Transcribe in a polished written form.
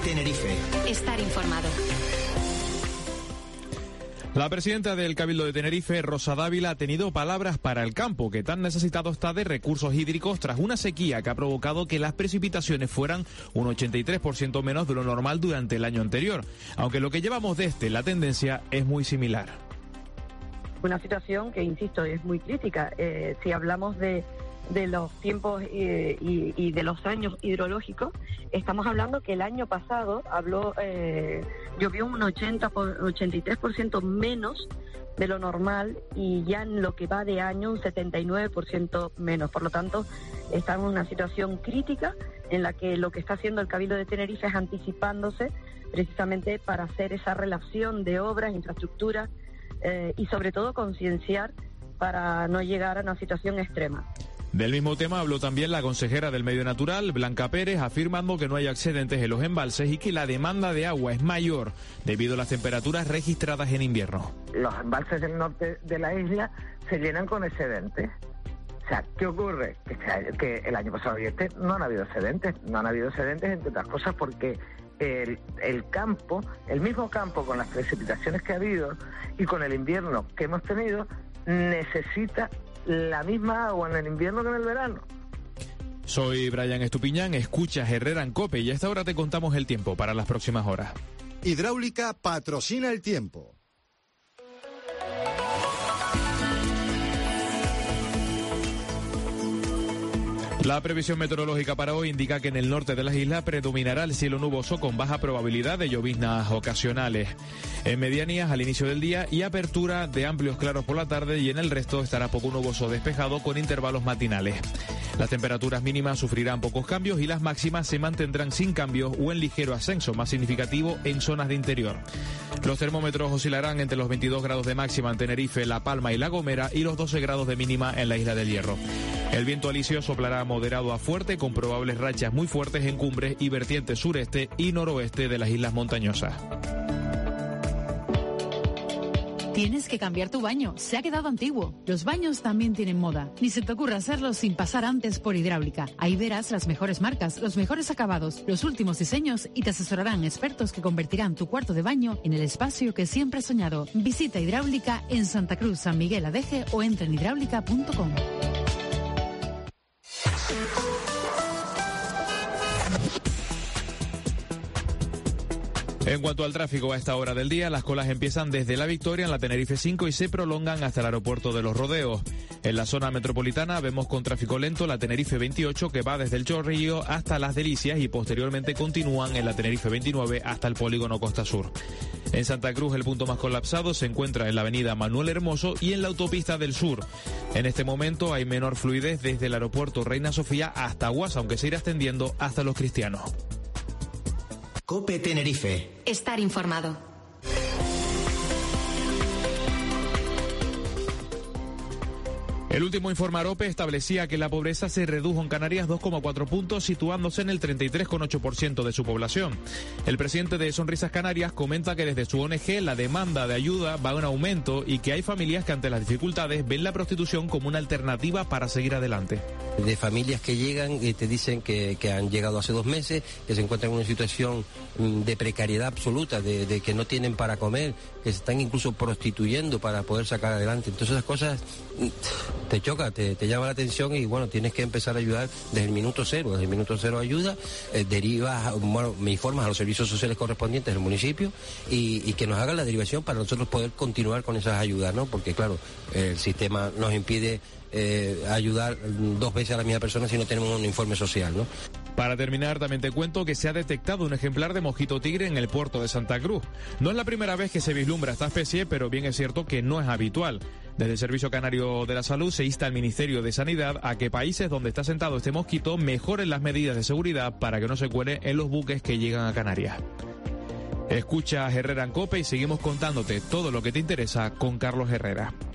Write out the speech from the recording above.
Tenerife. Estar informado. La presidenta del Cabildo de Tenerife, Rosa Dávila, ha tenido palabras para el campo, que tan necesitado está de recursos hídricos tras una sequía que ha provocado que las precipitaciones fueran un 83% menos de lo normal durante el año anterior. Aunque lo que llevamos la tendencia es muy similar. Una situación que, insisto, es muy crítica. Si hablamos de los tiempos y de los años hidrológicos, estamos hablando que el año pasado llovió un 83% menos de lo normal, y ya en lo que va de año un 79% menos. Por lo tanto, estamos en una situación crítica en la que lo que está haciendo el Cabildo de Tenerife es anticipándose precisamente para hacer esa relación de obras, infraestructuras y sobre todo concienciar para no llegar a una situación extrema. Del mismo tema habló también la consejera del Medio Natural, Blanca Pérez, afirmando que no hay excedentes en los embalses y que la demanda de agua es mayor debido a las temperaturas registradas en invierno. Los embalses del norte de la isla se llenan con excedentes. O sea, ¿qué ocurre? Que el año pasado y no han habido excedentes. No han habido excedentes, entre otras cosas, porque el campo, el mismo campo, con las precipitaciones que ha habido y con el invierno que hemos tenido, necesita la misma agua en el invierno que en el verano. Soy Brian Estupiñán, escuchas Herrera en COPE y a esta hora te contamos el tiempo para las próximas horas. Hidráulica patrocina el tiempo. La previsión meteorológica para hoy indica que en el norte de las islas predominará el cielo nuboso con baja probabilidad de lloviznas ocasionales. En medianías al inicio del día y apertura de amplios claros por la tarde, y en el resto estará poco nuboso despejado con intervalos matinales. Las temperaturas mínimas sufrirán pocos cambios y las máximas se mantendrán sin cambios o en ligero ascenso, más significativo en zonas de interior. Los termómetros oscilarán entre los 22 grados de máxima en Tenerife, La Palma y La Gomera y los 12 grados de mínima en la Isla del Hierro. El viento alisio soplará moderado a fuerte con probables rachas muy fuertes en cumbres y vertientes sureste y noroeste de las islas montañosas. Tienes que cambiar tu baño, se ha quedado antiguo. Los baños también tienen moda. Ni se te ocurra hacerlo sin pasar antes por Hidráulica. Ahí verás las mejores marcas, los mejores acabados, los últimos diseños y te asesorarán expertos que convertirán tu cuarto de baño en el espacio que siempre has soñado. Visita Hidráulica en Santa Cruz, San Miguel Adeje o entra en hidráulica.com. En cuanto al tráfico a esta hora del día, las colas empiezan desde La Victoria en la Tenerife 5 y se prolongan hasta el aeropuerto de Los Rodeos. En la zona metropolitana vemos con tráfico lento la Tenerife 28 que va desde el Chorrillo hasta Las Delicias y posteriormente continúan en la Tenerife 29 hasta el polígono Costa Sur. En Santa Cruz el punto más colapsado se encuentra en la avenida Manuel Hermoso y en la autopista del Sur. En este momento hay menor fluidez desde el aeropuerto Reina Sofía hasta Guasa, aunque se irá extendiendo hasta Los Cristianos. COPE Tenerife. Estar informado. El último informe AROPE establecía que la pobreza se redujo en Canarias 2,4 puntos, situándose en el 33,8% de su población. El presidente de Sonrisas Canarias comenta que desde su ONG la demanda de ayuda va en aumento y que hay familias que ante las dificultades ven la prostitución como una alternativa para seguir adelante. De familias que llegan y te dicen que han llegado hace 2 meses, que se encuentran en una situación de precariedad absoluta, de que no tienen para comer, que se están incluso prostituyendo para poder sacar adelante. Entonces esas cosas te choca, te llama la atención y bueno, tienes que empezar a ayudar desde el minuto cero ayuda, derivas, me informas a los servicios sociales correspondientes del municipio y que nos hagan la derivación para nosotros poder continuar con esas ayudas, ¿no? Porque claro, el sistema nos impide ayudar 2 veces a la misma persona si no tenemos un informe social, ¿no? Para terminar, también te cuento que se ha detectado un ejemplar de mosquito tigre en el puerto de Santa Cruz. No es la primera vez que se vislumbra esta especie, pero bien es cierto que no es habitual. Desde el Servicio Canario de la Salud se insta al Ministerio de Sanidad a que países donde está asentado este mosquito mejoren las medidas de seguridad para que no se cuele en los buques que llegan a Canarias. Escucha Herrera en COPE y seguimos contándote todo lo que te interesa con Carlos Herrera.